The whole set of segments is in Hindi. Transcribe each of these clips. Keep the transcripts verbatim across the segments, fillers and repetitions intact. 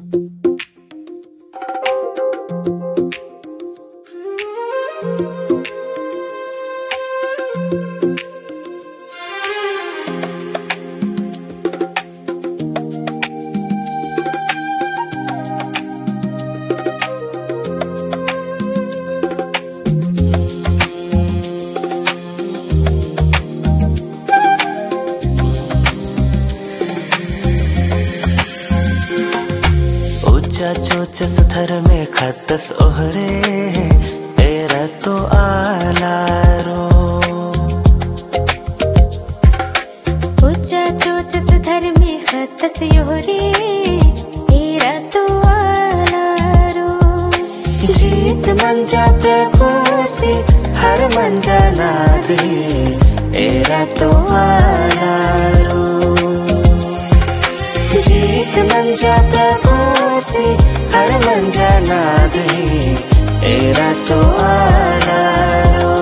चोचस धर में खतस ओहरे एरा तो आलारो उच्चा चोचस धर में खतस ओहरे एरा तो आलारो जीत मंजा प्रभु से हर मंजा ना दे एरा तो आलारो जीत मंजा प्रभु से हर मंजा ना दे एरा तो आलारो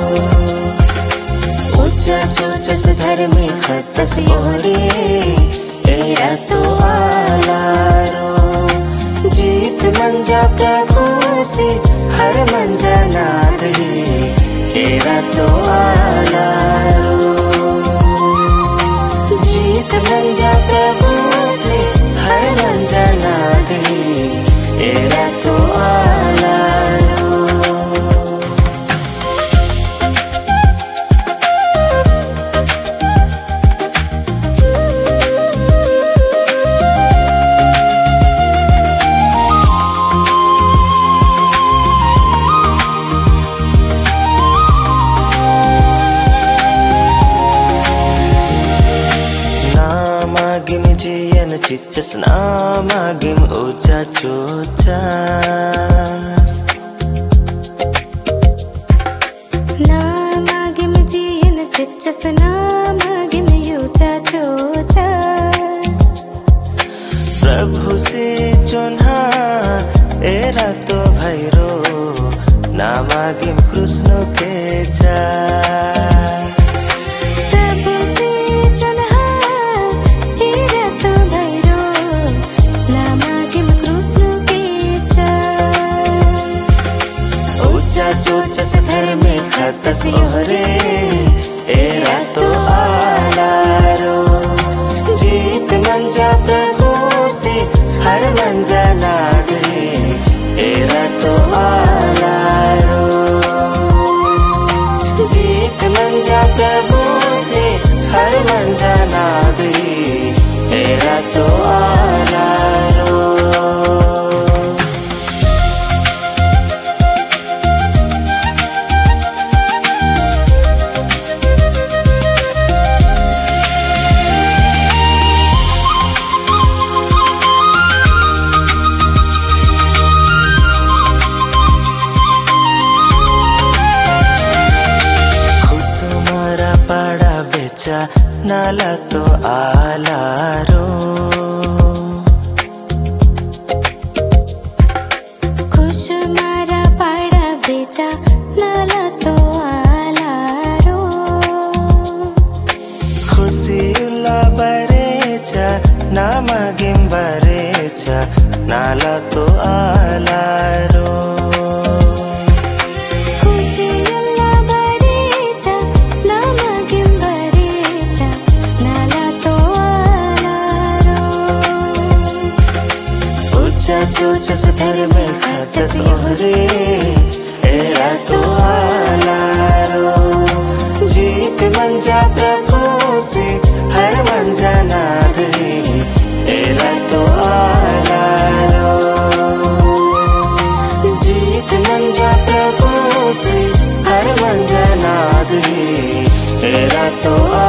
ऊंचा चोचस धर में खतस ओहरे एरा तो आलारो जीत मंजा प्रभु से हर मंजा ना दे एरा तो आलारो जीत मंजा प्रभु से हर मंजा ना दे एरा तो आलारो नामागिम जियन चिच्चस नामागिम ऊंचा चोचस नामागिम जियन चिच्चस नामागिम ऊंचा चोचस प्रभु से चुन्हा एरा तो भैरो नामागिम कृष्ण के चा चोचस धर में खतस ओहरे एरा तो आलारो जीत मंजा प्रभु से हर मंजा ना दे एरा तो आलारो जीत मंजा प्रभु से हर मंजा ना दे एरा तो आलारो नाला तो आलारो खुश मारा पाड़ा बेचा नाला तो आलारो खुशी उल्ला बरेचा नामागिम बरेचा नाला तो आलारो चोचस धर में खतस ओहरे एरा तो आलारो जीत मंजा प्रभु से हर मंजा ना दे एरा तो आलारो जीत मंजा प्रभु से हर मंजा ना दे एरा तो